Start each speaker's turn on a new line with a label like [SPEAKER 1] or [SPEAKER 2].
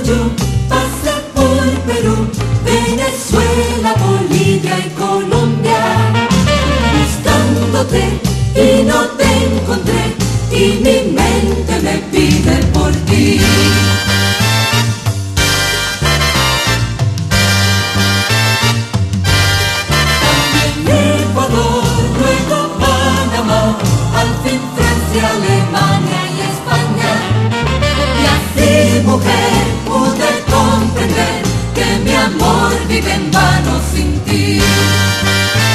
[SPEAKER 1] Machu, pasé por Perú, Venezuela, Bolivia y Colombia, buscándote y no te encontré, y mi mente me pide por ti. También Ecuador, luego Panamá, al fin Francia, Alemania y España. Y así, mujer, pude comprender que mi amor vive en vano sin ti.